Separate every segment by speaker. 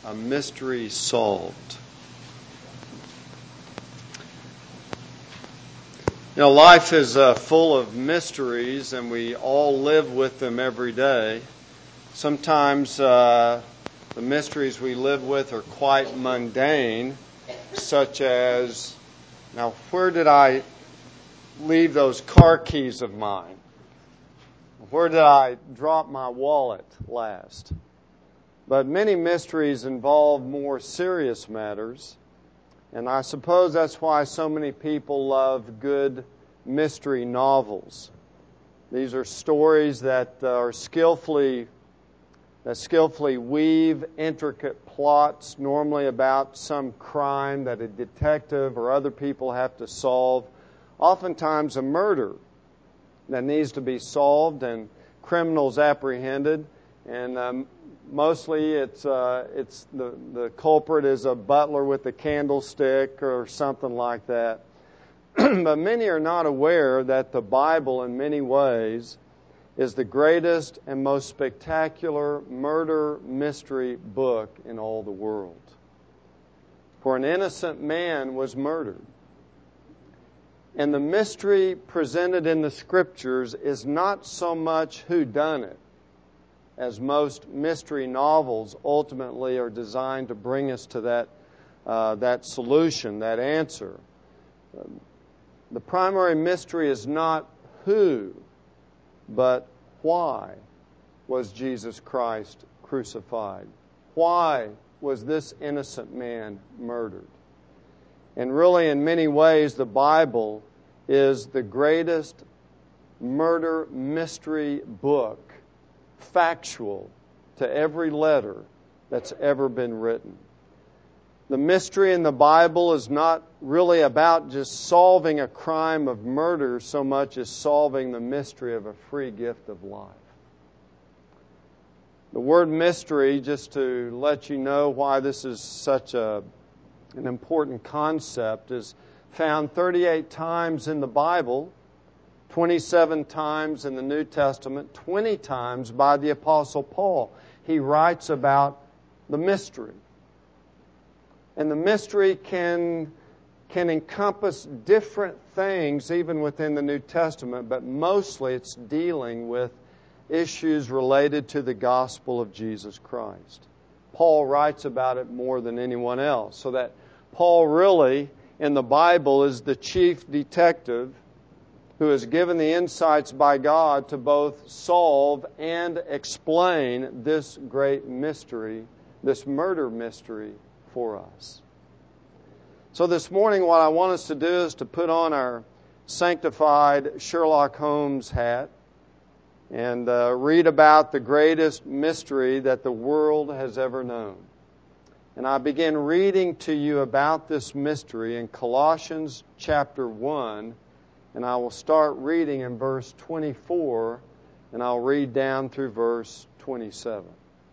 Speaker 1: A mystery solved. Life is full of mysteries, and we all live with them every day. Sometimes the mysteries we live with are quite mundane, such as, now, where did I leave those car keys of mine? Where did I drop my wallet last? But many mysteries involve more serious matters, and I suppose that's why so many people love good mystery novels. These are stories that skillfully weave intricate plots, normally about some crime that a detective or other people have to solve, oftentimes a murder that needs to be solved and criminals apprehended, and mostly it's the culprit is a butler with a candlestick or something like that. But many are not aware that the Bible, in many ways, is the greatest and most spectacular murder mystery book in all the world. For an innocent man was murdered. And the mystery presented in the Scriptures is not so much who done it, as most mystery novels ultimately are designed to bring us to that solution, that answer. The primary mystery is not who, but why was Jesus Christ crucified? Why was this innocent man murdered? And really, in many ways, the Bible is the greatest murder mystery book, factual to every letter that's ever been written. The mystery in the Bible is not really about just solving a crime of murder so much as solving the mystery of a free gift of life. The word mystery, just to let you know why this is such an important concept, is found 38 times in the Bible, 27 times in the New Testament, 20 times by the Apostle Paul. He writes about the mystery. And the mystery can encompass different things even within the New Testament, but mostly it's dealing with issues related to the gospel of Jesus Christ. Paul writes about it more than anyone else, so that Paul really, in the Bible, is the chief detective who is given the insights by God to both solve and explain this great mystery, this murder mystery for us. So this morning, what I want us to do is to put on our sanctified Sherlock Holmes hat and read about the greatest mystery that the world has ever known. And I begin reading to you about this mystery in Colossians chapter 1, and I will start reading in verse 24, and I'll read down through verse 27.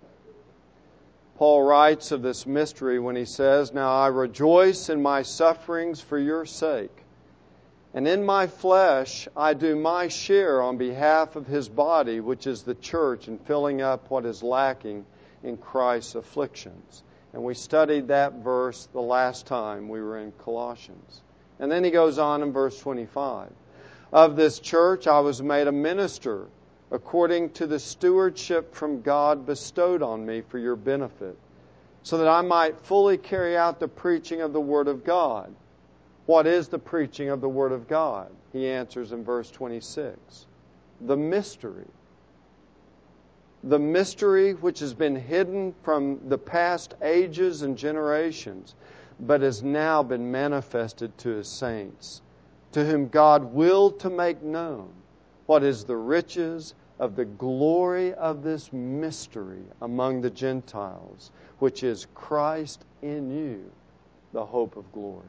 Speaker 1: Paul writes of this mystery when he says, "Now I rejoice in my sufferings for your sake, and in my flesh I do my share on behalf of His body, which is the church, in filling up what is lacking in Christ's afflictions." And we studied that verse the last time we were in Colossians. And then he goes on in verse 25. "Of this church I was made a minister, according to the stewardship from God bestowed on me for your benefit, so that I might fully carry out the preaching of the Word of God." What is the preaching of the Word of God? He answers in verse 26. The mystery. The mystery which has been hidden from the past ages and generations, but has now been manifested to His saints, to whom God willed to make known what is the riches of the glory of this mystery among the Gentiles, which is Christ in you, the hope of glory.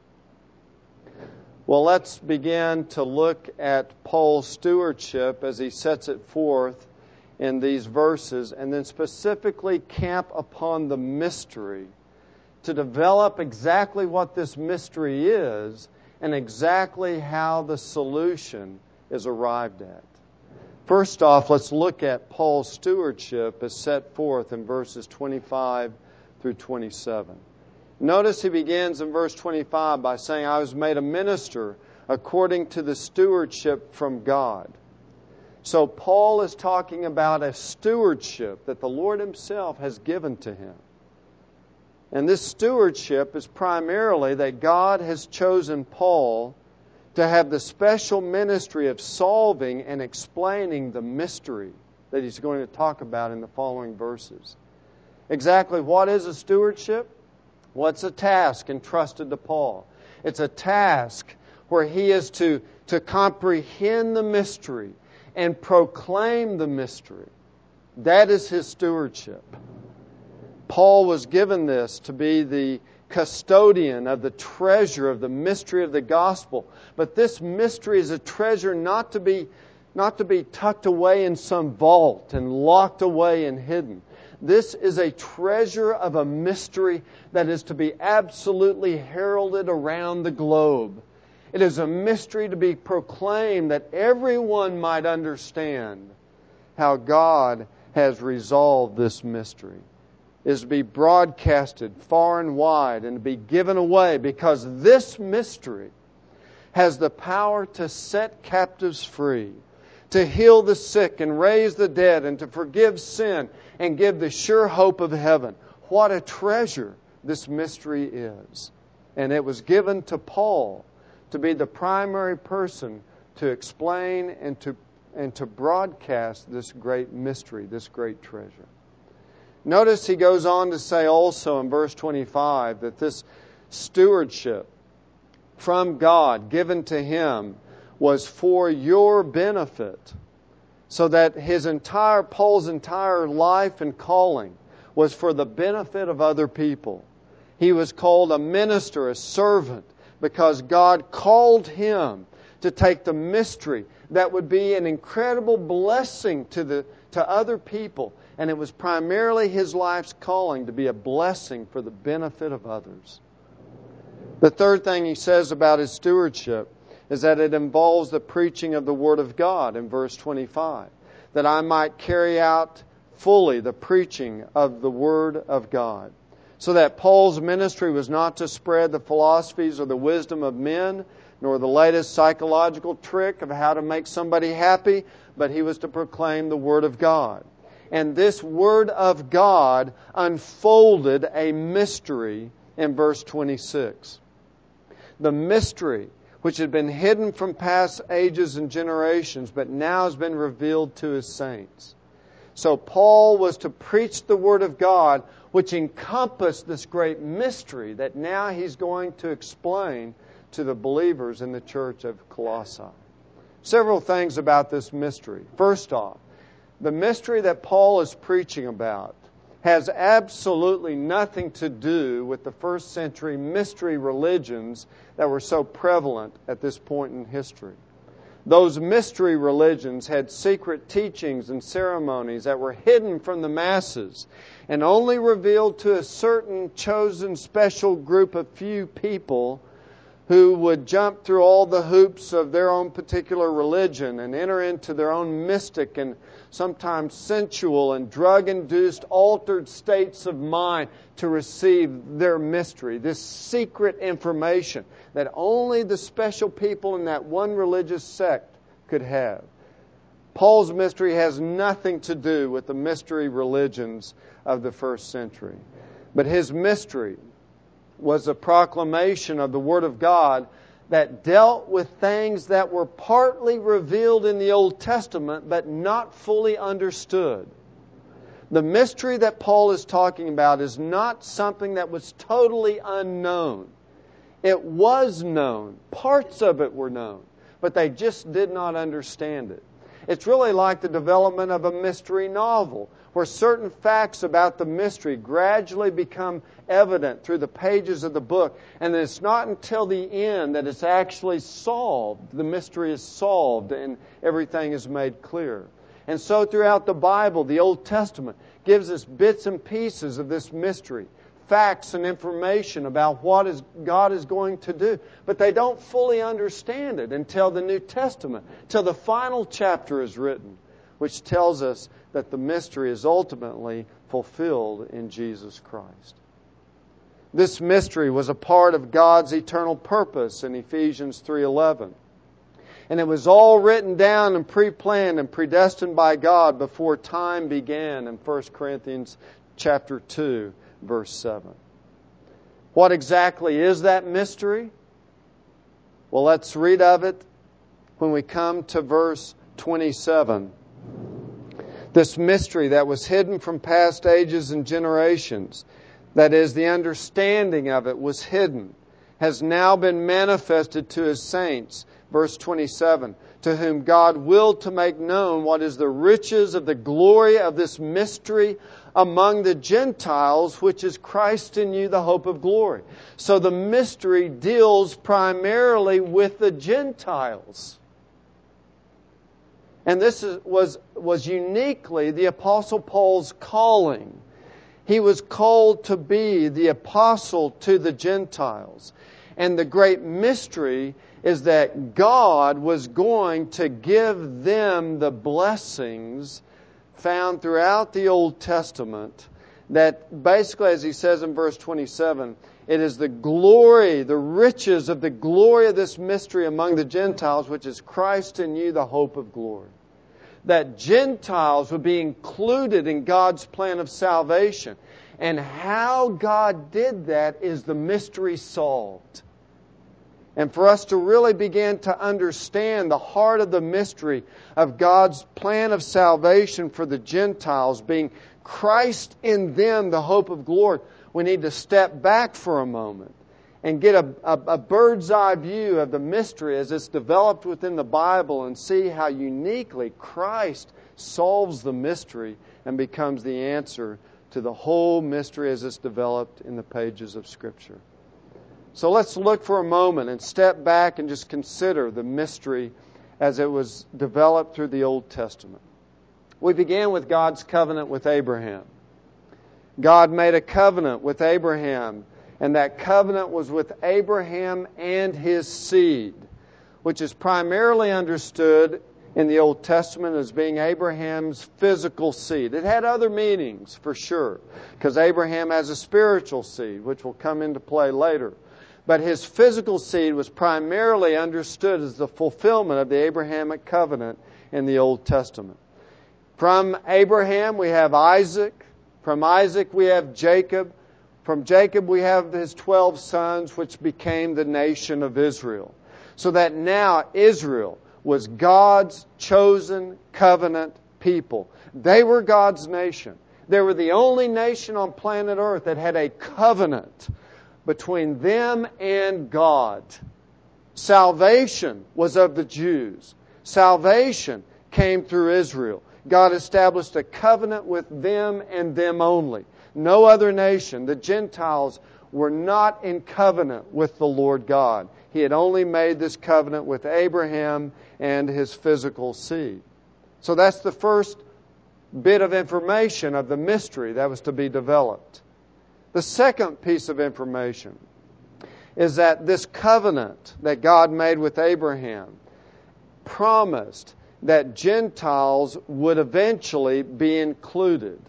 Speaker 1: Well, let's begin to look at Paul's stewardship as he sets it forth in these verses, and then specifically camp upon the mystery to develop exactly what this mystery is and exactly how the solution is arrived at. First off, let's look at Paul's stewardship as set forth in verses 25 through 27. Notice he begins in verse 25 by saying, I was made a minister according to the stewardship from God. So Paul is talking about a stewardship that the Lord Himself has given to him. And this stewardship is primarily that God has chosen Paul to have the special ministry of solving and explaining the mystery that he's going to talk about in the following verses. Exactly what is a stewardship? Well, it's a task entrusted to Paul. It's a task where he is to comprehend the mystery and proclaim the mystery. That is his stewardship. Paul was given this to be the custodian of the treasure of the mystery of the gospel. But this mystery is a treasure not to be tucked away in some vault and locked away and hidden. This is a treasure of a mystery that is to be absolutely heralded around the globe. It is a mystery to be proclaimed that everyone might understand how God has resolved this mystery. It is to be broadcasted far and wide and to be given away, because this mystery has the power to set captives free, to heal the sick and raise the dead, and to forgive sin and give the sure hope of heaven. What a treasure this mystery is. And it was given to Paul to be the primary person to explain and to broadcast this great mystery, this great treasure. Notice he goes on to say also in verse 25 that this stewardship from God given to him was for your benefit, so that Paul's entire life and calling was for the benefit of other people. He was called a minister, a servant, because God called him to take the mystery that would be an incredible blessing to other people. And it was primarily his life's calling to be a blessing for the benefit of others. The third thing he says about his stewardship is that it involves the preaching of the Word of God in verse 25. That I might carry out fully the preaching of the Word of God. So that Paul's ministry was not to spread the philosophies or the wisdom of men, nor the latest psychological trick of how to make somebody happy, but he was to proclaim the Word of God. And this Word of God unfolded a mystery in verse 26. The mystery which had been hidden from past ages and generations, but now has been revealed to His saints. So Paul was to preach the Word of God, which encompassed this great mystery that now he's going to explain to the believers in the church of Colossae. Several things about this mystery. First off, the mystery that Paul is preaching about has absolutely nothing to do with the first century mystery religions that were so prevalent at this point in history. Those mystery religions had secret teachings and ceremonies that were hidden from the masses and only revealed to a certain chosen special group of few people who would jump through all the hoops of their own particular religion and enter into their own mystic and sometimes sensual and drug-induced altered states of mind to receive their mystery, this secret information that only the special people in that one religious sect could have. Paul's mystery has nothing to do with the mystery religions of the first century. But his mystery was a proclamation of the Word of God that dealt with things that were partly revealed in the Old Testament but not fully understood. The mystery that Paul is talking about is not something that was totally unknown. It was known. Parts of it were known, but they just did not understand it. It's really like the development of a mystery novel, where certain facts about the mystery gradually become evident through the pages of the book. And it's not until the end that it's actually solved. The mystery is solved and everything is made clear. And so throughout the Bible, the Old Testament gives us bits and pieces of this mystery, facts and information about what God is going to do. But they don't fully understand it until the New Testament, till the final chapter is written, which tells us that the mystery is ultimately fulfilled in Jesus Christ. This mystery was a part of God's eternal purpose in Ephesians 3:11. And it was all written down and pre-planned and predestined by God before time began in 1 Corinthians chapter 2, verse 7. What exactly is that mystery? Well, let's read of it when we come to verse 27. This mystery that was hidden from past ages and generations, that is, the understanding of it was hidden, has now been manifested to His saints. Verse 27, to whom God willed to make known what is the riches of the glory of this mystery among the Gentiles, which is Christ in you, the hope of glory. So the mystery deals primarily with the Gentiles. And this was uniquely the Apostle Paul's calling. He was called to be the apostle to the Gentiles. And the great mystery is that God was going to give them the blessings found throughout the Old Testament, that basically, as he says in verse 27, it is the glory, the riches of the glory of this mystery among the Gentiles, which is Christ in you, the hope of glory. That Gentiles would be included in God's plan of salvation. And how God did that is the mystery solved. And for us to really begin to understand the heart of the mystery of God's plan of salvation for the Gentiles, being Christ in them, the hope of glory, we need to step back for a moment and get a bird's eye view of the mystery as it's developed within the Bible and see how uniquely Christ solves the mystery and becomes the answer to the whole mystery as it's developed in the pages of Scripture. So let's look for a moment and step back and just consider the mystery as it was developed through the Old Testament. We began with God's covenant with Abraham. God made a covenant with Abraham, and that covenant was with Abraham and his seed, which is primarily understood in the Old Testament as being Abraham's physical seed. It had other meanings, for sure, because Abraham has a spiritual seed, which will come into play later. But his physical seed was primarily understood as the fulfillment of the Abrahamic covenant in the Old Testament. From Abraham we have Isaac. From Isaac we have Jacob. From Jacob we have his 12 sons, which became the nation of Israel. So that now Israel was God's chosen covenant people. They were God's nation. They were the only nation on planet Earth that had a covenant between them and God. Salvation was of the Jews. Salvation came through Israel. God established a covenant with them and them only. No other nation, the Gentiles, were not in covenant with the Lord God. He had only made this covenant with Abraham and his physical seed. So that's the first bit of information of the mystery that was to be developed. The second piece of information is that this covenant that God made with Abraham promised that Gentiles would eventually be included.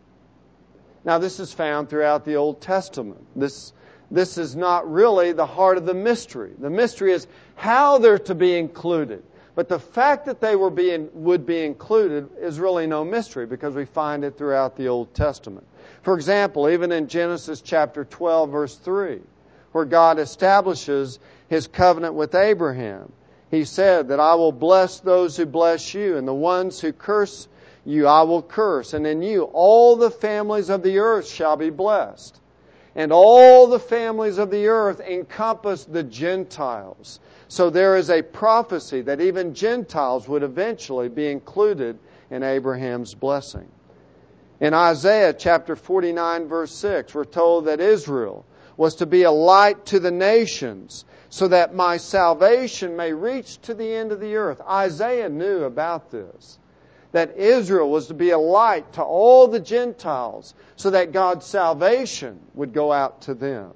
Speaker 1: Now, this is found throughout the Old Testament. This is not really the heart of the mystery. The mystery is how they're to be included. But the fact that they would be included is really no mystery, because we find it throughout the Old Testament. For example, even in Genesis chapter 12, verse 3, where God establishes His covenant with Abraham, He said that I will bless those who bless you, and the ones who curse you I will curse. And in you all the families of the earth shall be blessed. And all the families of the earth encompass the Gentiles. So there is a prophecy that even Gentiles would eventually be included in Abraham's blessing. In Isaiah chapter 49, verse 6, we're told that Israel was to be a light to the nations, so that my salvation may reach to the end of the earth. Isaiah knew about this, that Israel was to be a light to all the Gentiles, so that God's salvation would go out to them.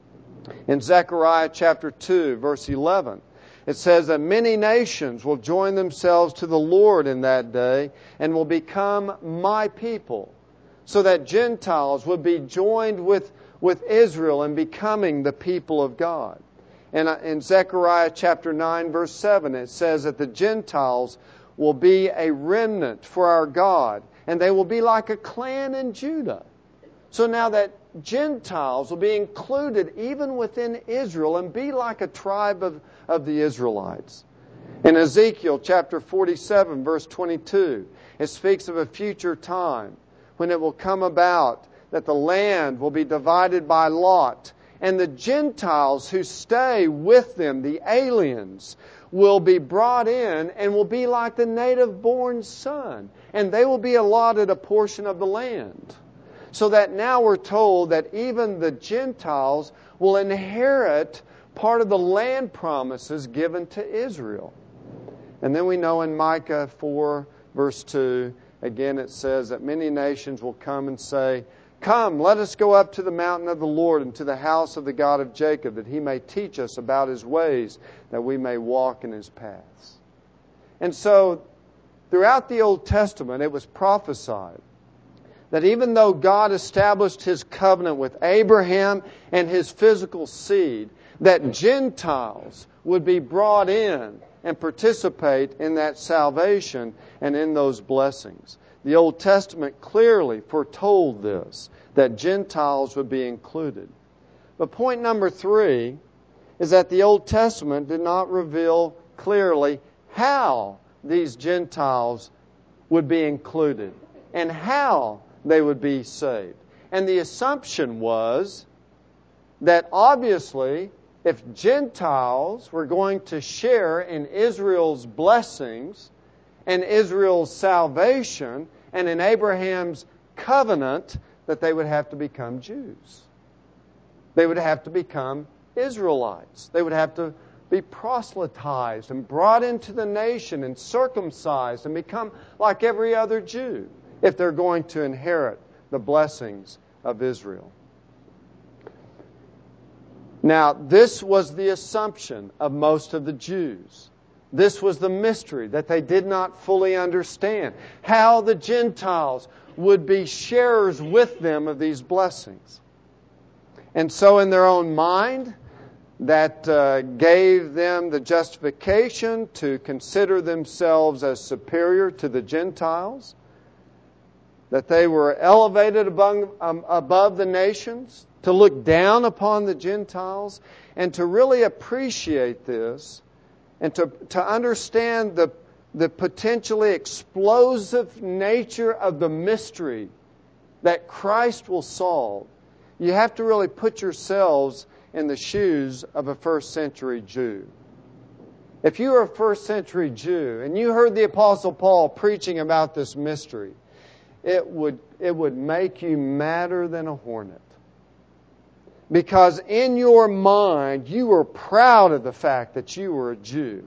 Speaker 1: In Zechariah chapter 2, verse 11, it says that many nations will join themselves to the Lord in that day and will become my people, so that Gentiles would be joined with with Israel and becoming the people of God. And in Zechariah chapter 9, verse 7, it says that the Gentiles will be a remnant for our God, and they will be like a clan in Judah. So now that Gentiles will be included even within Israel and be like a tribe of the Israelites. In Ezekiel chapter 47, verse 22, it speaks of a future time when it will come about that the land will be divided by lot, and the Gentiles who stay with them, the aliens, will be brought in and will be like the native-born son, and they will be allotted a portion of the land. So that now we're told that even the Gentiles will inherit part of the land promises given to Israel. And then we know in Micah 4, verse 2, again it says that many nations will come and say, "Come, let us go up to the mountain of the Lord and to the house of the God of Jacob, that He may teach us about His ways, that we may walk in His paths." And so, throughout the Old Testament, it was prophesied that even though God established His covenant with Abraham and his physical seed, that Gentiles would be brought in and participate in that salvation and in those blessings. The Old Testament clearly foretold this, that Gentiles would be included. But point number 3 is that the Old Testament did not reveal clearly how these Gentiles would be included and how they would be saved. And the assumption was that obviously if Gentiles were going to share in Israel's blessings and Israel's salvation and in Abraham's covenant, that they would have to become Jews. They would have to become Israelites. They would have to be proselytized and brought into the nation and circumcised and become like every other Jew if they're going to inherit the blessings of Israel. Now, this was the assumption of most of the Jews. This was the mystery that they did not fully understand. How the Gentiles would be sharers with them of these blessings. And so in their own mind, that gave them the justification to consider themselves as superior to the Gentiles. That they were elevated above the nations, to look down upon the Gentiles, and to really appreciate this, and to understand the potentially explosive nature of the mystery that Christ will solve. You have to really put yourselves in the shoes of a first century Jew. If you were a first century Jew and you heard the Apostle Paul preaching about this mystery, it would make you madder than a hornet. Because in your mind, you were proud of the fact that you were a Jew.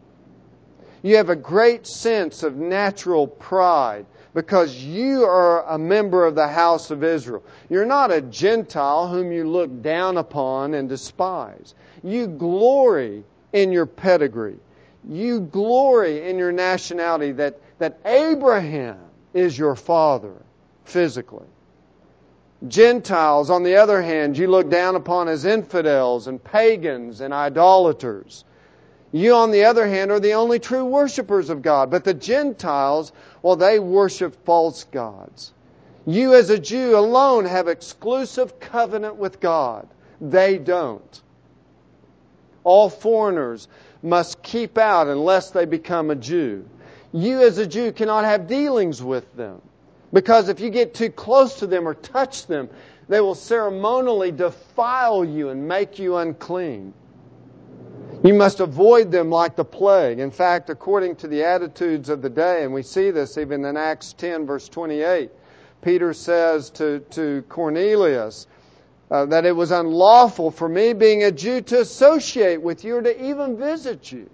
Speaker 1: You have a great sense of natural pride because you are a member of the house of Israel. You're not a Gentile whom you look down upon and despise. You glory in your pedigree. You glory in your nationality, that Abraham is your father physically. Gentiles, on the other hand, you look down upon as infidels and pagans and idolaters. You, on the other hand, are the only true worshipers of God. But the Gentiles, well, they worship false gods. You as a Jew alone have exclusive covenant with God. They don't. All foreigners must keep out unless they become a Jew. You as a Jew cannot have dealings with them. Because if you get too close to them or touch them, they will ceremonially defile you and make you unclean. You must avoid them like the plague. In fact, according to the attitudes of the day, and we see this even in Acts 10, verse 28, Peter says to Cornelius that it was unlawful for me, being a Jew, to associate with you or to even visit you.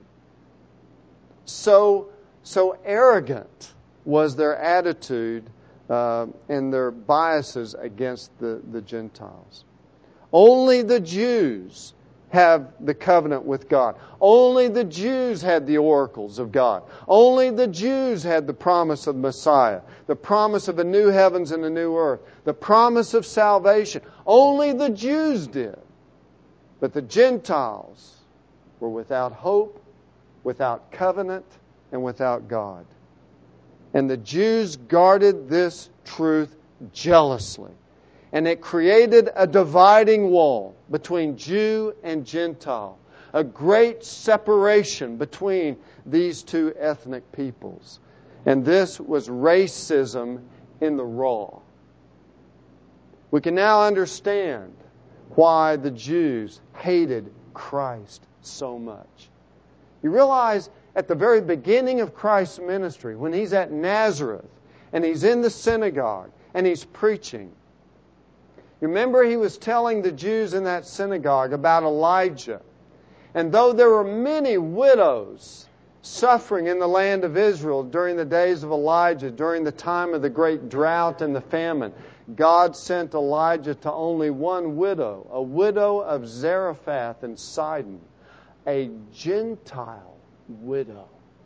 Speaker 1: So arrogant was their attitude and their biases against the Gentiles. Only the Jews have the covenant with God. Only the Jews had the oracles of God. Only the Jews had the promise of Messiah, the promise of a new heavens and a new earth, the promise of salvation. Only the Jews did. But the Gentiles were without hope, without covenant, and without God. And the Jews guarded this truth jealously. And it created a dividing wall between Jew and Gentile, a great separation between these two ethnic peoples. And this was racism in the raw. We can now understand why the Jews hated Christ so much. You realize at the very beginning of Christ's ministry, when He's at Nazareth and He's in the synagogue and He's preaching, remember, He was telling the Jews in that synagogue about Elijah. And though there were many widows suffering in the land of Israel during the days of Elijah, during the time of the great drought and the famine, God sent Elijah to only one widow, a widow of Zarephath in Sidon, a Gentile widow.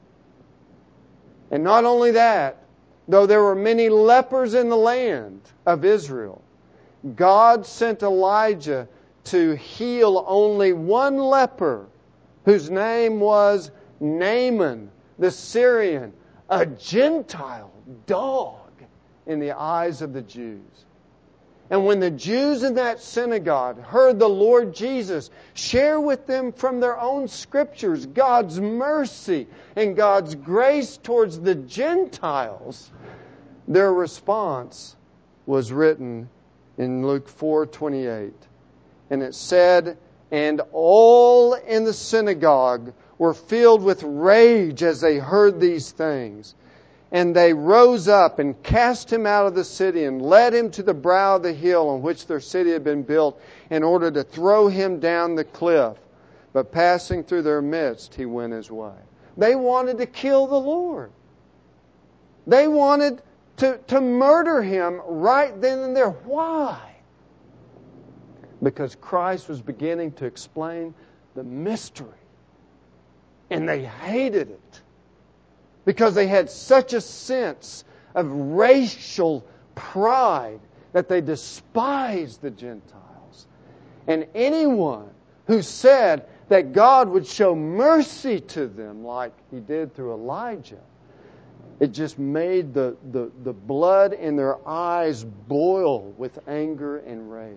Speaker 1: And not only that, though there were many lepers in the land of Israel, God sent Elijah to heal only one leper whose name was Naaman the Syrian, a Gentile dog in the eyes of the Jews. And when the Jews in that synagogue heard the Lord Jesus share with them from their own Scriptures God's mercy and God's grace towards the Gentiles, their response was written in Luke 4:28. And it said, "And all in the synagogue were filled with rage as they heard these things. And they rose up and cast him out of the city and led him to the brow of the hill on which their city had been built in order to throw him down the cliff. But passing through their midst, he went his way." They wanted to kill the Lord. They wanted to murder Him right then and there. Why? Because Christ was beginning to explain the mystery. And they hated it. Because they had such a sense of racial pride that they despised the Gentiles. And anyone who said that God would show mercy to them like He did through Elijah, it just made the blood in their eyes boil with anger and rage.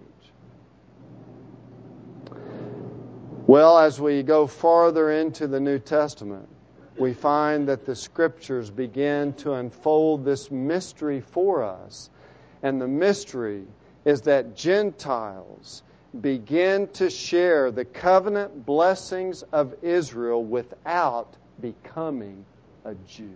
Speaker 1: Well, as we go farther into the New Testament, we find that the Scriptures begin to unfold this mystery for us. And the mystery is that Gentiles begin to share the covenant blessings of Israel without becoming a Jew.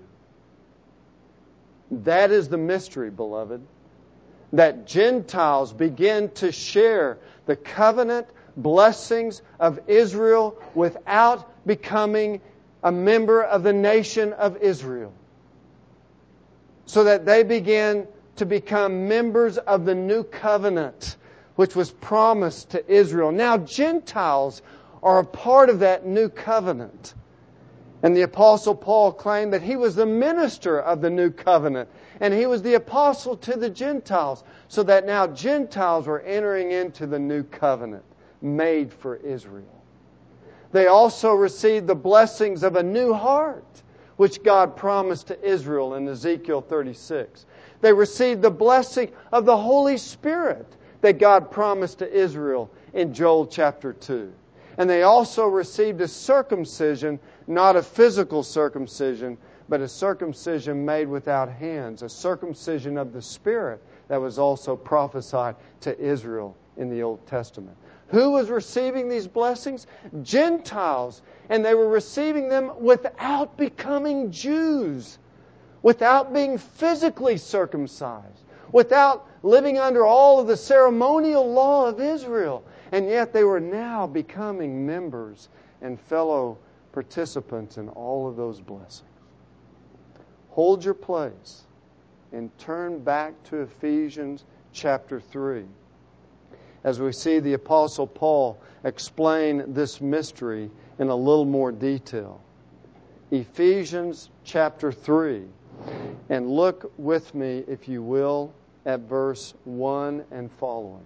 Speaker 1: That is the mystery, beloved. That Gentiles begin to share the covenant blessings of Israel without becoming a member of the nation of Israel. So that they begin to become members of the new covenant, which was promised to Israel. Now Gentiles are a part of that new covenant. And the Apostle Paul claimed that he was the minister of the new covenant. And he was the apostle to the Gentiles. So that now Gentiles were entering into the new covenant made for Israel. They also received the blessings of a new heart, which God promised to Israel in Ezekiel 36. They received the blessing of the Holy Spirit that God promised to Israel in Joel chapter 2. And they also received a circumcision, not a physical circumcision, but a circumcision made without hands, a circumcision of the Spirit that was also prophesied to Israel in the Old Testament. Who was receiving these blessings? Gentiles. And they were receiving them without becoming Jews, without being physically circumcised, without living under all of the ceremonial law of Israel. And yet they were now becoming members and fellow participants in all of those blessings. Hold your place and turn back to Ephesians chapter 3. as we see the Apostle Paul explain this mystery in a little more detail. Ephesians chapter 3. And look with me, if you will, at verse 1 and following.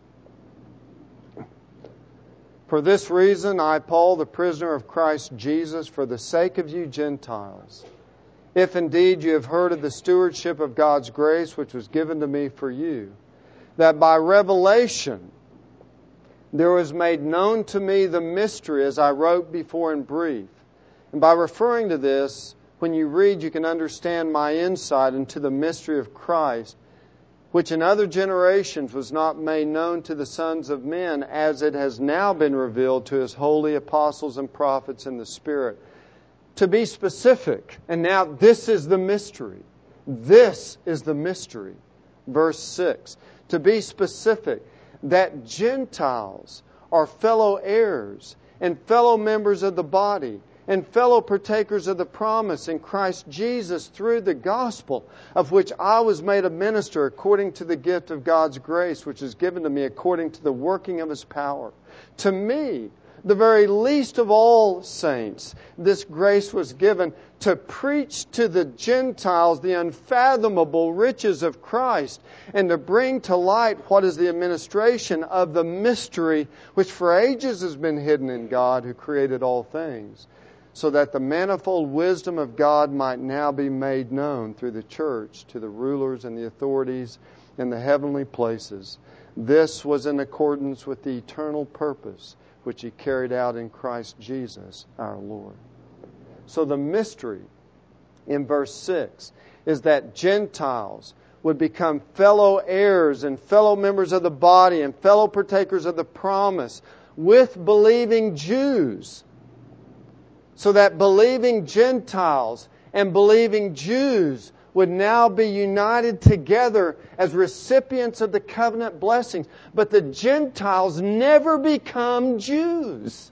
Speaker 1: For this reason, I, Paul, the prisoner of Christ Jesus, for the sake of you Gentiles, if indeed you have heard of the stewardship of God's grace which was given to me for you, that by revelation there was made known to me the mystery, as I wrote before in brief. And by referring to this, when you read, you can understand my insight into the mystery of Christ, which in other generations was not made known to the sons of men, as it has now been revealed to His holy apostles and prophets in the Spirit. To be specific, and now this is the mystery. This is the mystery. Verse 6. To be specific, that Gentiles are fellow heirs and fellow members of the body, and fellow partakers of the promise in Christ Jesus through the gospel, of which I was made a minister according to the gift of God's grace, which is given to me according to the working of His power. To me, the very least of all saints, this grace was given to preach to the Gentiles the unfathomable riches of Christ, and to bring to light what is the administration of the mystery which for ages has been hidden in God who created all things, so that the manifold wisdom of God might now be made known through the church to the rulers and the authorities in the heavenly places. This was in accordance with the eternal purpose which He carried out in Christ Jesus our Lord. So the mystery in verse 6 is that Gentiles would become fellow heirs and fellow members of the body and fellow partakers of the promise with believing Jews, so that believing Gentiles and believing Jews would now be united together as recipients of the covenant blessings. But the Gentiles never become Jews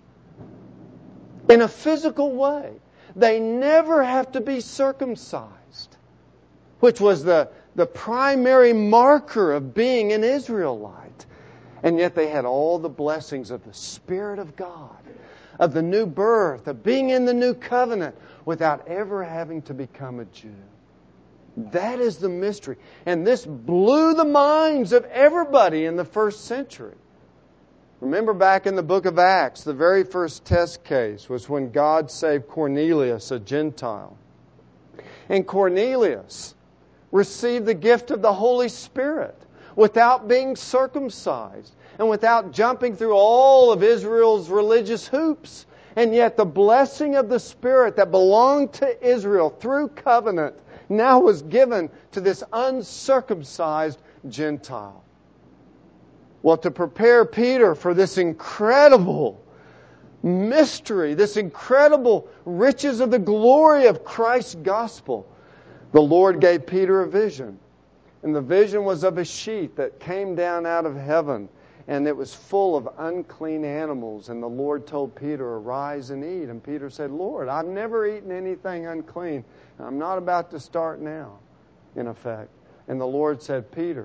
Speaker 1: in a physical way. They never have to be circumcised, which was the primary marker of being an Israelite. And yet they had all the blessings of the Spirit of God, of the new birth, of being in the new covenant, without ever having to become a Jew. That is the mystery. And this blew the minds of everybody in the first century. Remember back in the book of Acts, the very first test case was when God saved Cornelius, a Gentile. And Cornelius received the gift of the Holy Spirit without being circumcised and without jumping through all of Israel's religious hoops. And yet the blessing of the Spirit that belonged to Israel through covenant now was given to this uncircumcised Gentile. Well, to prepare Peter for this incredible mystery, this incredible riches of the glory of Christ's gospel, the Lord gave Peter a vision. And the vision was of a sheet that came down out of heaven, and it was full of unclean animals. And the Lord told Peter, "Arise and eat." And Peter said, "Lord, I've never eaten anything unclean. I'm not about to start now," in effect. And the Lord said, "Peter,"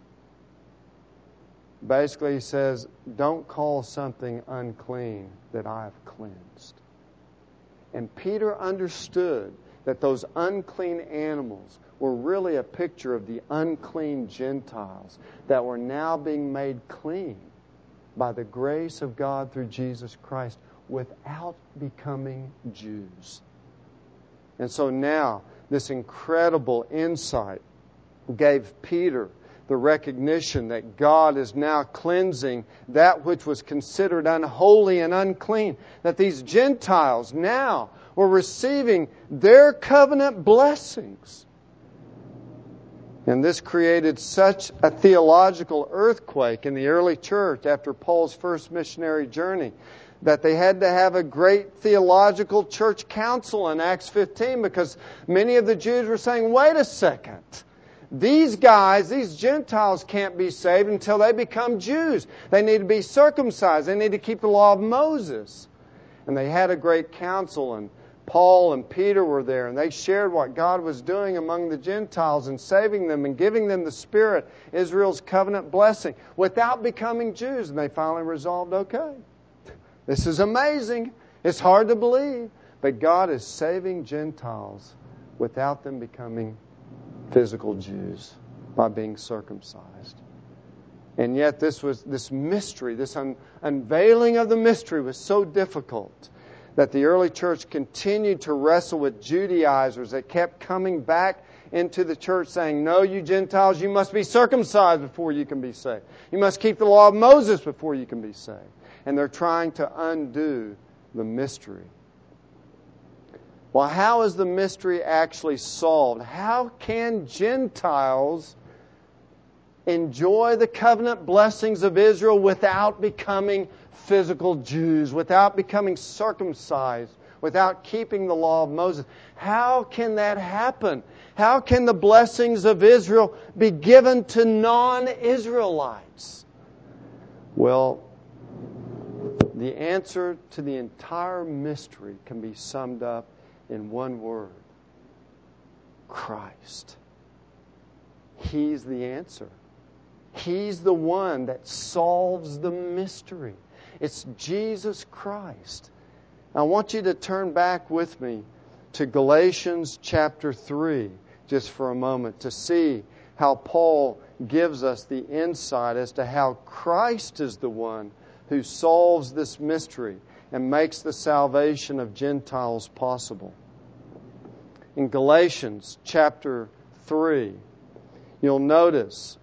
Speaker 1: basically He says, "don't call something unclean that I have cleansed." And Peter understood that those unclean animals were really a picture of the unclean Gentiles that were now being made clean by the grace of God through Jesus Christ without becoming Jews. And so now this incredible insight gave Peter the recognition that God is now cleansing that which was considered unholy and unclean, that these Gentiles now were receiving their covenant blessings. And this created such a theological earthquake in the early church after Paul's first missionary journey that they had to have a great theological church council in Acts 15, because many of the Jews were saying, wait a second, these guys, these Gentiles can't be saved until they become Jews. They need to be circumcised. They need to keep the law of Moses. And they had a great council, and Paul and Peter were there, and they shared what God was doing among the Gentiles and saving them and giving them the Spirit, Israel's covenant blessing, without becoming Jews. And they finally resolved, okay, this is amazing. It's hard to believe. But God is saving Gentiles without them becoming physical Jews by being circumcised. And yet this mystery, this unveiling of the mystery was so difficult that the early church continued to wrestle with Judaizers that kept coming back into the church saying, no, you Gentiles, you must be circumcised before you can be saved. You must keep the law of Moses before you can be saved. And they're trying to undo the mystery. Well, how is the mystery actually solved? How can Gentiles enjoy the covenant blessings of Israel without becoming physical Jews, without becoming circumcised, without keeping the law of Moses? How can that happen? How can the blessings of Israel be given to non-Israelites? Well, the answer to the entire mystery can be summed up in one word: Christ. He's the answer. He's the one that solves the mystery. It's Jesus Christ. I want you to turn back with me to Galatians chapter 3 just for a moment to see how Paul gives us the insight as to how Christ is the one who solves this mystery and makes the salvation of Gentiles possible. In Galatians chapter 3, you'll notice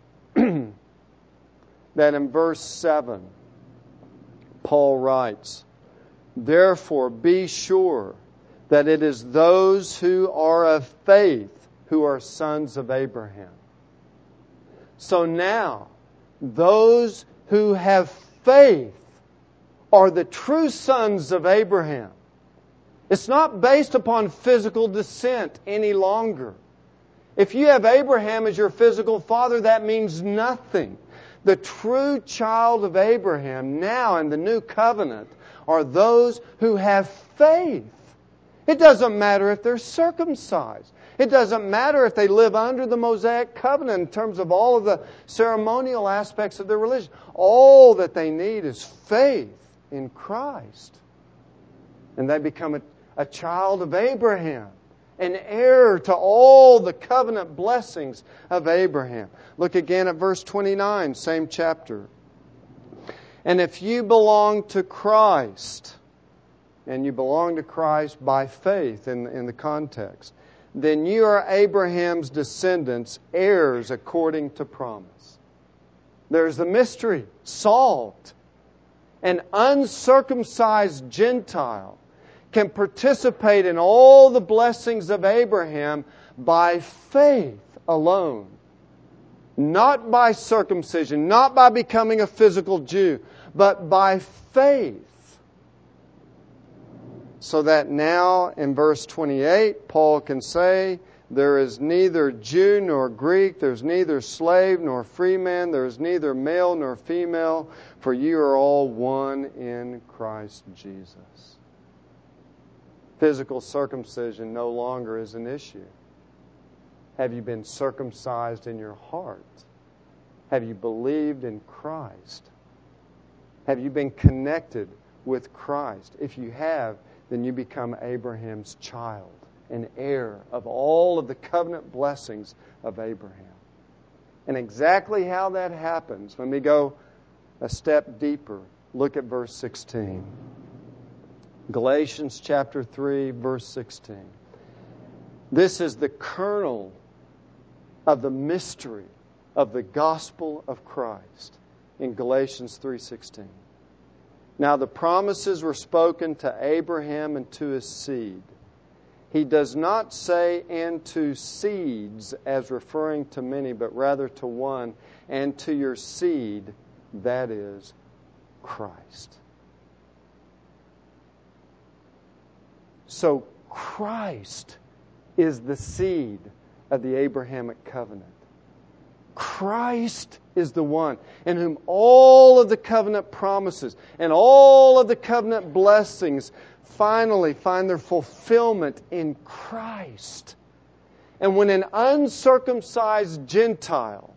Speaker 1: that in verse 7, Paul writes, "Therefore be sure that it is those who are of faith who are sons of Abraham." So now, those who have faith are the true sons of Abraham. It's not based upon physical descent any longer. If you have Abraham as your physical father, that means nothing. The true child of Abraham now in the new covenant are those who have faith. It doesn't matter if they're circumcised. It doesn't matter if they live under the Mosaic covenant in terms of all of the ceremonial aspects of their religion. All that they need is faith in Christ. And they become a child of Abraham, an heir to all the covenant blessings of Abraham. Look again at verse 29, same chapter. "And if you belong to Christ," and you belong to Christ by faith in the context, "then you are Abraham's descendants, heirs according to promise." There's the mystery solved. An uncircumcised Gentile can participate in all the blessings of Abraham by faith alone. Not by circumcision, not by becoming a physical Jew, but by faith. So that now in verse 28, Paul can say, "There is neither Jew nor Greek, there's neither slave nor free man, there is neither male nor female, for you are all one in Christ Jesus." Physical circumcision no longer is an issue. Have you been circumcised in your heart? Have you believed in Christ? Have you been connected with Christ? If you have, then you become Abraham's child, an heir of all of the covenant blessings of Abraham. And exactly how that happens, when we go a step deeper, look at verse 16. Galatians chapter 3, verse 16. This is the kernel of the mystery of the gospel of Christ in Galatians 3:16. "Now the promises were spoken to Abraham and to his seed." He does not say "and to seeds" as referring to many, but rather to one, "and to your seed," that is, Christ. So Christ is the seed of the Abrahamic covenant. Christ is the one in whom all of the covenant promises and all of the covenant blessings finally find their fulfillment in Christ. And when an uncircumcised Gentile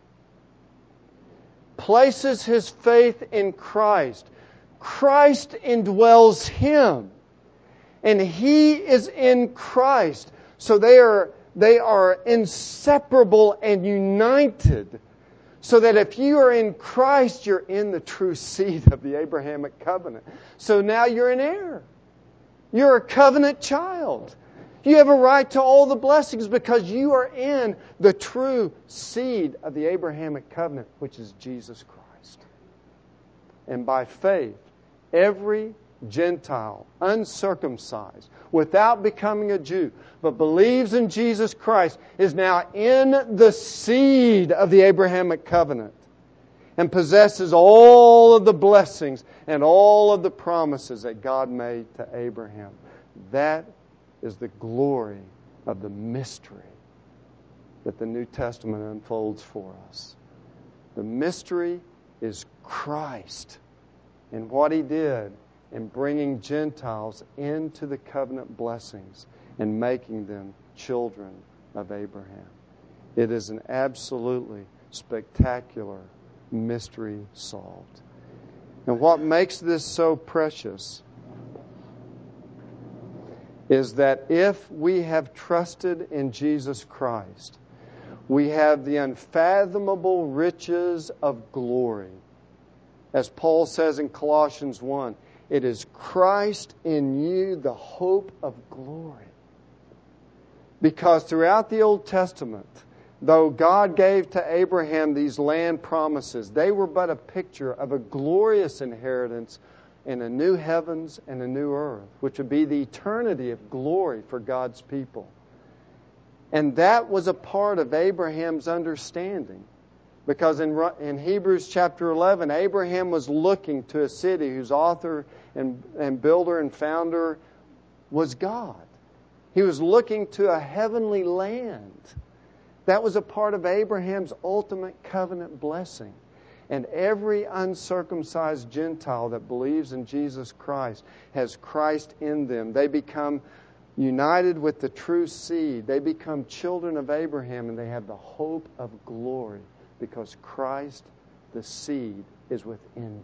Speaker 1: places his faith in Christ, Christ indwells him. And he is in Christ. So they are inseparable and united. So that if you are in Christ, you're in the true seed of the Abrahamic covenant. So now you're an heir. You're a covenant child. You have a right to all the blessings because you are in the true seed of the Abrahamic covenant, which is Jesus Christ. And by faith, every Gentile, uncircumcised, without becoming a Jew, but believes in Jesus Christ, is now in the seed of the Abrahamic covenant and possesses all of the blessings and all of the promises that God made to Abraham. That is the glory of the mystery that the New Testament unfolds for us. The mystery is Christ and what He did in bringing Gentiles into the covenant blessings and making them children of Abraham. It is an absolutely spectacular mystery solved. And what makes this so precious is that if we have trusted in Jesus Christ, we have the unfathomable riches of glory. As Paul says in Colossians 1, it is Christ in you, the hope of glory. Because throughout the Old Testament, though God gave to Abraham these land promises, they were but a picture of a glorious inheritance in a new heavens and a new earth, which would be the eternity of glory for God's people. And that was a part of Abraham's understanding. Because in Hebrews chapter 11, Abraham was looking to a city whose author and builder and founder was God. He was looking to a heavenly land. That was a part of Abraham's ultimate covenant blessing. And every uncircumcised Gentile that believes in Jesus Christ has Christ in them. They become united with the true seed. They become children of Abraham, and they have the hope of glory because Christ, the seed, is within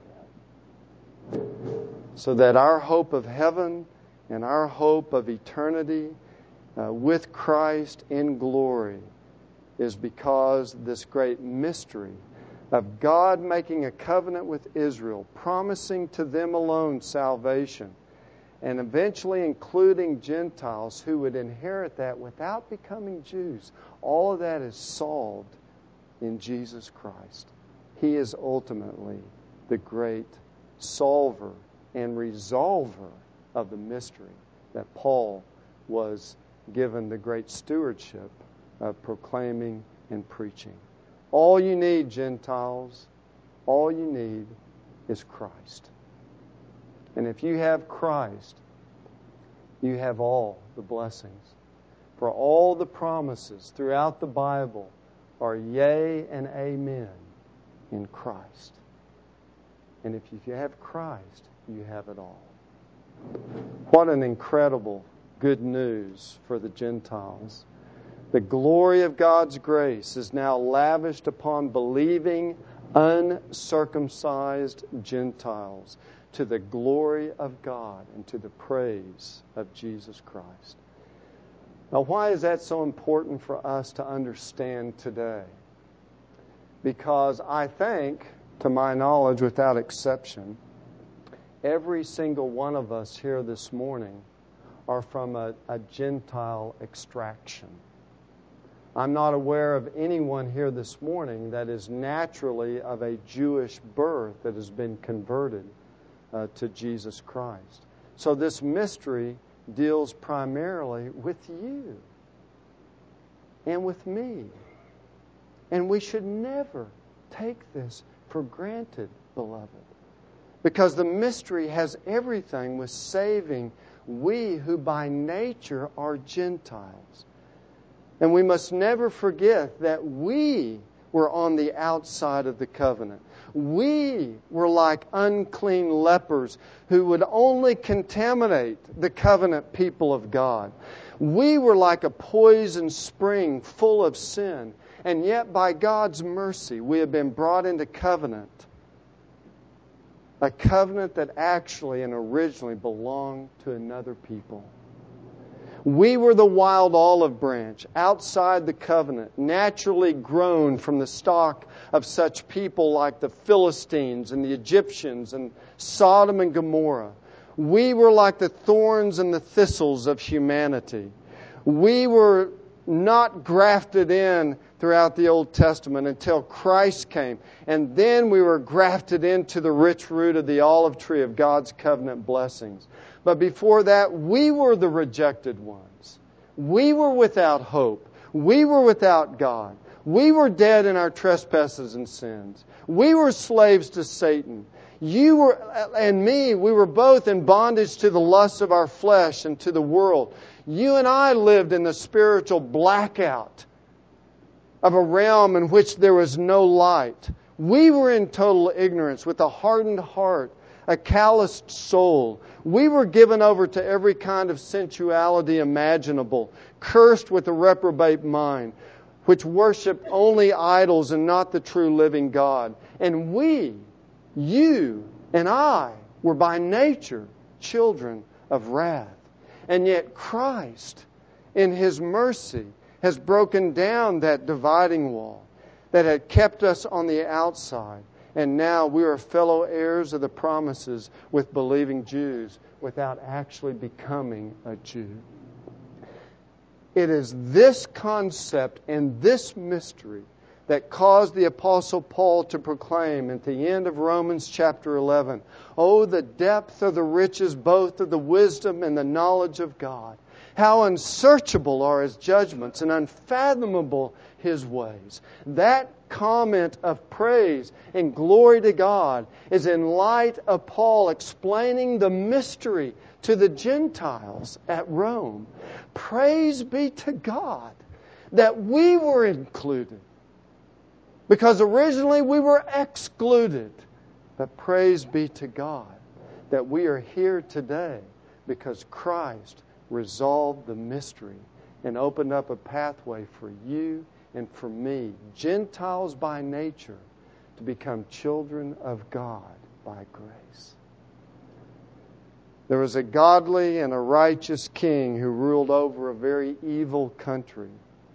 Speaker 1: them. So that our hope of heaven and our hope of eternity with Christ in glory is because this great mystery of God making a covenant with Israel, promising to them alone salvation, and eventually including Gentiles who would inherit that without becoming Jews. All of that is solved in Jesus Christ. He is ultimately the great solver and resolver of the mystery that Paul was given the great stewardship of proclaiming and preaching. All you need, Gentiles, all you need is Christ. And if you have Christ, you have all the blessings. For all the promises throughout the Bible are yea and amen in Christ. And if you have Christ, you have it all. What an incredible good news for the Gentiles. The glory of God's grace is now lavished upon believing, uncircumcised Gentiles to the glory of God and to the praise of Jesus Christ. Now, why is that so important for us to understand today? Because I think, to my knowledge, without exception, every single one of us here this morning are from a Gentile extraction. I'm not aware of anyone here this morning that is naturally of a Jewish birth that has been converted to Jesus Christ. So this mystery deals primarily with you and with me. And we should never take this for granted, beloved. Because the mystery has everything with saving we who by nature are Gentiles. And we must never forget that we were on the outside of the covenant. We were like unclean lepers who would only contaminate the covenant people of God. We were like a poisoned spring full of sin. And yet by God's mercy, we have been brought into covenant. A covenant that actually and originally belonged to another people. We were the wild olive branch outside the covenant, naturally grown from the stock of such people like the Philistines and the Egyptians and Sodom and Gomorrah. We were like the thorns and the thistles of humanity. We were not grafted in throughout the Old Testament until Christ came. And then we were grafted into the rich root of the olive tree of God's covenant blessings. But before that, we were the rejected ones. We were without hope. We were without God. We were dead in our trespasses and sins. We were slaves to Satan. You were, and me, we were both in bondage to the lusts of our flesh and to the world. You and I lived in the spiritual blackout of a realm in which there was no light. We were in total ignorance with a hardened heart, a calloused soul. We were given over to every kind of sensuality imaginable, cursed with a reprobate mind, which worship only idols and not the true living God. And we, you and I, were by nature children of wrath. And yet Christ, in His mercy, has broken down that dividing wall that had kept us on the outside. And now we are fellow heirs of the promises with believing Jews without actually becoming a Jew. It is this concept and this mystery that caused the Apostle Paul to proclaim at the end of Romans chapter 11, "Oh, the depth of the riches both of the wisdom and the knowledge of God. How unsearchable are His judgments and unfathomable His ways." That comment of praise and glory to God is in light of Paul explaining the mystery to the Gentiles at Rome. Praise be to God that we were included, because originally we were excluded. But praise be to God that we are here today because Christ resolved the mystery and opened up a pathway for you and for me, Gentiles by nature, to become children of God by grace. There was a godly and a righteous king who ruled over a very evil country.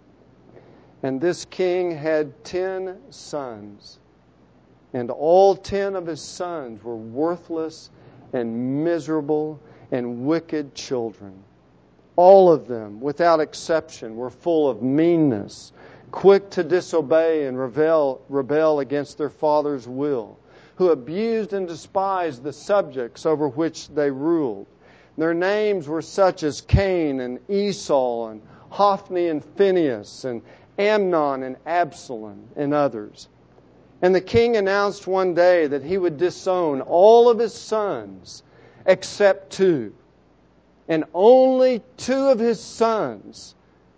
Speaker 1: And this king had 10 sons. And all 10 of his sons were worthless and miserable and wicked children. All of them, without exception, were full of meanness, quick to disobey and rebel against their father's will, who abused and despised the subjects over which they ruled. Their names were such as Cain and Esau and Hophni and Phinehas and Amnon and Absalom and others. And the king announced one day that he would disown all of his sons except 2. And only 2 of his sons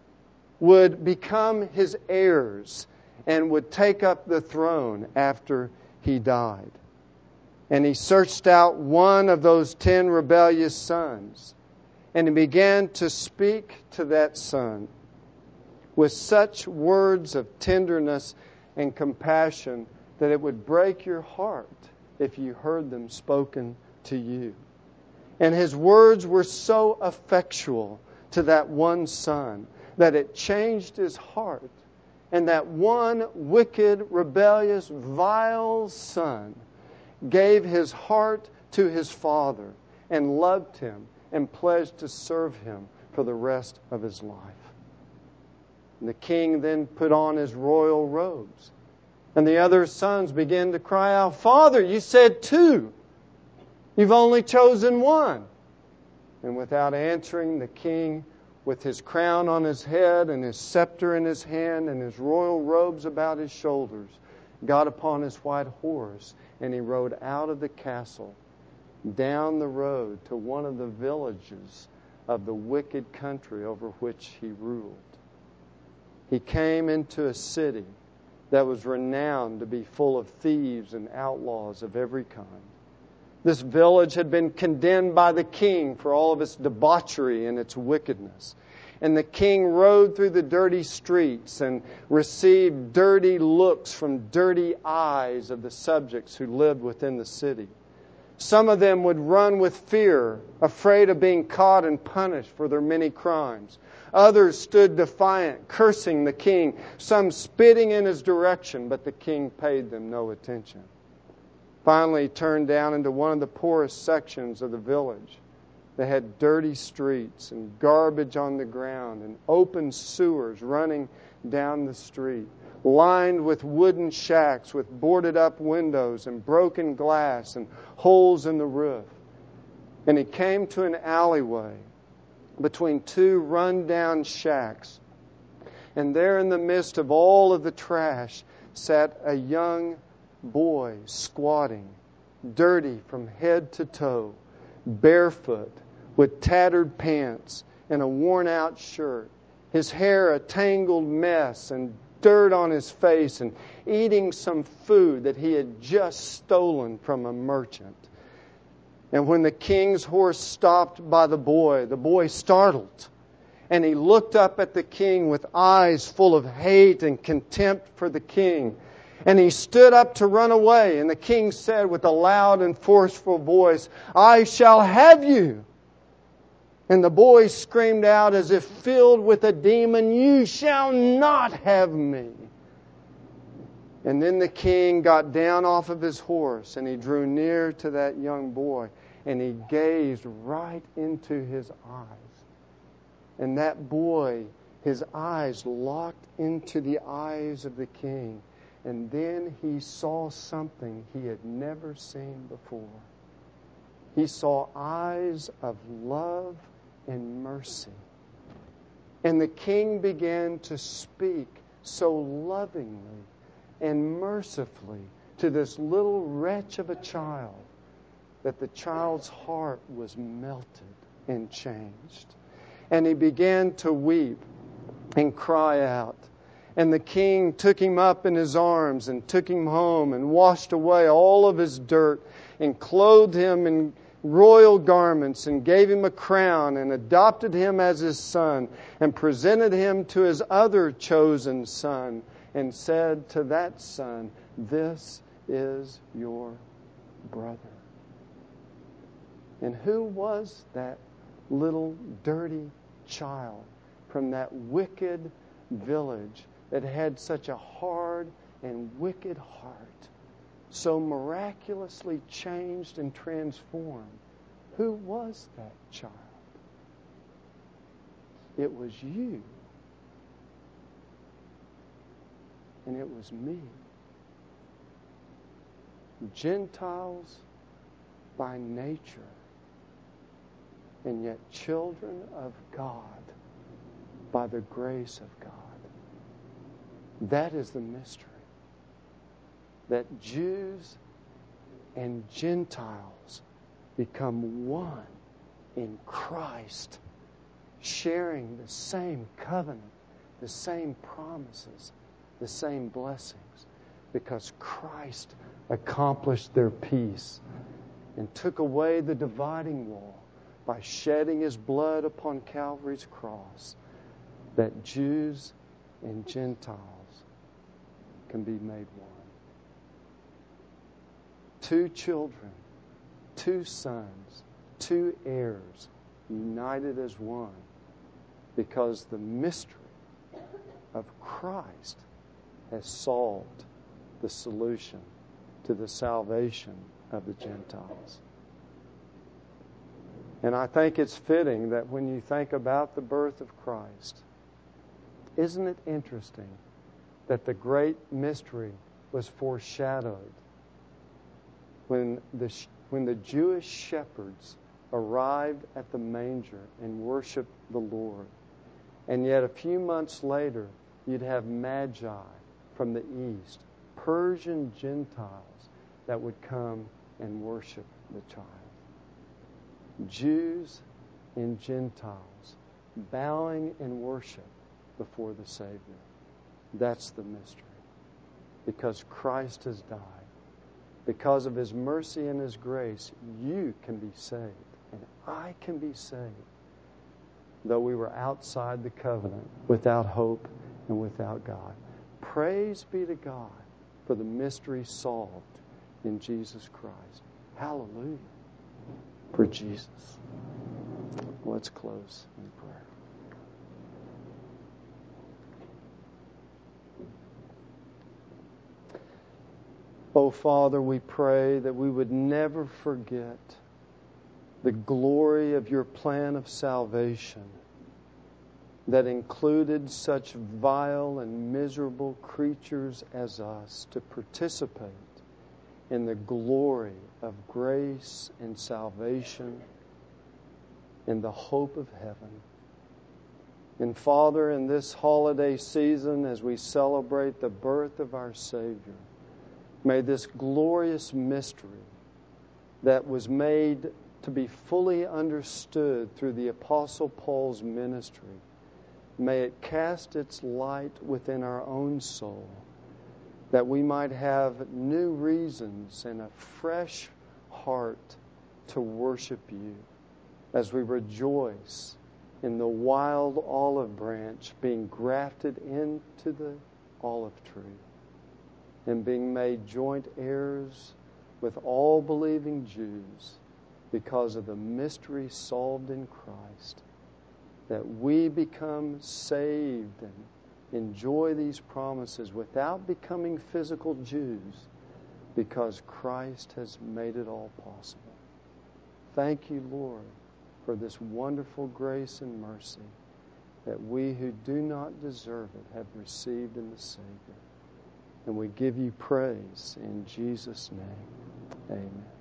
Speaker 1: would become his heirs and would take up the throne after he died. And he searched out one of those 10 rebellious sons, and he began to speak to that son with such words of tenderness and compassion that it would break your heart if you heard them spoken to you. And his words were so effectual to that one son that it changed his heart. And that one wicked, rebellious, vile son gave his heart to his father and loved him and pledged to serve him for the rest of his life. And the king then put on his royal robes. And the other sons began to cry out, "Father, you said 2. You've only chosen 1." And without answering, the king, with his crown on his head and his scepter in his hand and his royal robes about his shoulders, got upon his white horse, and he rode out of the castle down the road to one of the villages of the wicked country over which he ruled. He came into a city that was renowned to be full of thieves and outlaws of every kind. This village had been condemned by the king for all of its debauchery and its wickedness. And the king rode through the dirty streets and received dirty looks from dirty eyes of the subjects who lived within the city. Some of them would run with fear, afraid of being caught and punished for their many crimes. Others stood defiant, cursing the king, some spitting in his direction, but the king paid them no attention. Finally, he turned down into one of the poorest sections of the village. They had dirty streets and garbage on the ground and open sewers running down the street, lined with wooden shacks with boarded up windows and broken glass and holes in the roof. And he came to an alleyway between two run-down shacks. And there in the midst of all of the trash sat a young boy squatting, dirty from head to toe, barefoot, with tattered pants and a worn-out shirt, his hair a tangled mess and dirt on his face, and eating some food that he had just stolen from a merchant. And when the king's horse stopped by the boy startled, and he looked up at the king with eyes full of hate and contempt for the king. And he stood up to run away, and the king said with a loud and forceful voice, "I shall have you." And the boy screamed out as if filled with a demon, "You shall not have me." And then the king got down off of his horse, and he drew near to that young boy, and he gazed right into his eyes. And that boy, his eyes locked into the eyes of the king. And then he saw something he had never seen before. He saw eyes of love and mercy. And the king began to speak so lovingly and mercifully to this little wretch of a child that the child's heart was melted and changed. And he began to weep and cry out. And the king took him up in his arms and took him home and washed away all of his dirt and clothed him in royal garments and gave him a crown and adopted him as his son and presented him to his other chosen son and said to that son, "This is your brother." And who was that little dirty child from that wicked village that had such a hard and wicked heart, so miraculously changed and transformed? Who was that child? It was you. And it was me. Gentiles by nature, and yet children of God by the grace of God. That is the mystery. That Jews and Gentiles become one in Christ, sharing the same covenant, the same promises, the same blessings, because Christ accomplished their peace and took away the dividing wall by shedding His blood upon Calvary's cross, that Jews and Gentiles can be made one. Two children, two sons, two heirs, united as one, because the mystery of Christ has solved the solution to the salvation of the Gentiles. And I think it's fitting that when you think about the birth of Christ, isn't it interesting that the great mystery was foreshadowed when the Jewish shepherds arrived at the manger and worshiped the Lord. And yet a few months later, you'd have Magi from the east, Persian Gentiles that would come and worship the child. Jews and Gentiles bowing in worship before the Savior. That's the mystery. because Christ has died. Because of His mercy and His grace, you can be saved, and I can be saved, though we were outside the covenant, without hope and without God. Praise be to God for the mystery solved in Jesus Christ. Hallelujah for Jesus. Let's close in prayer. Oh, Father, we pray that we would never forget the glory of your plan of salvation that included such vile and miserable creatures as us to participate in the glory of grace and salvation and the hope of heaven. And Father, in this holiday season, as we celebrate the birth of our Savior, may this glorious mystery that was made to be fully understood through the Apostle Paul's ministry, may it cast its light within our own soul, that we might have new reasons and a fresh heart to worship you as we rejoice in the wild olive branch being grafted into the olive tree and being made joint heirs with all believing Jews because of the mystery solved in Christ, that we become saved and enjoy these promises without becoming physical Jews because Christ has made it all possible. Thank you, Lord, for this wonderful grace and mercy that we who do not deserve it have received in the Savior. And we give you praise in Jesus' name. Amen.